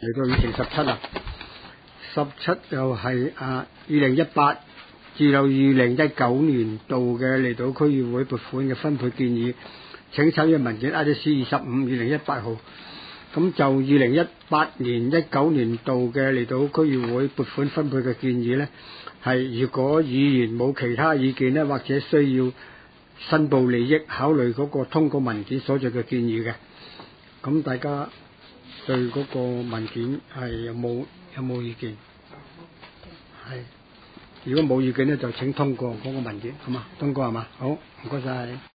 嚟到議程17啦，17又係2018至到2019年度嘅離島區議會撥款嘅分配建議，請審閱文件 IDC 25/2018號。咁就2018年19年度嘅離島區議會撥款分配嘅建議呢，係如果議員冇其他意見呢，或者需要申報利益，考慮嗰個通過文件所做嘅建議嘅。咁大家對嗰個文件係有冇意見？係，如果冇意見呢，就請通過嗰個文件，好嘛？通過係嘛？好，唔該晒。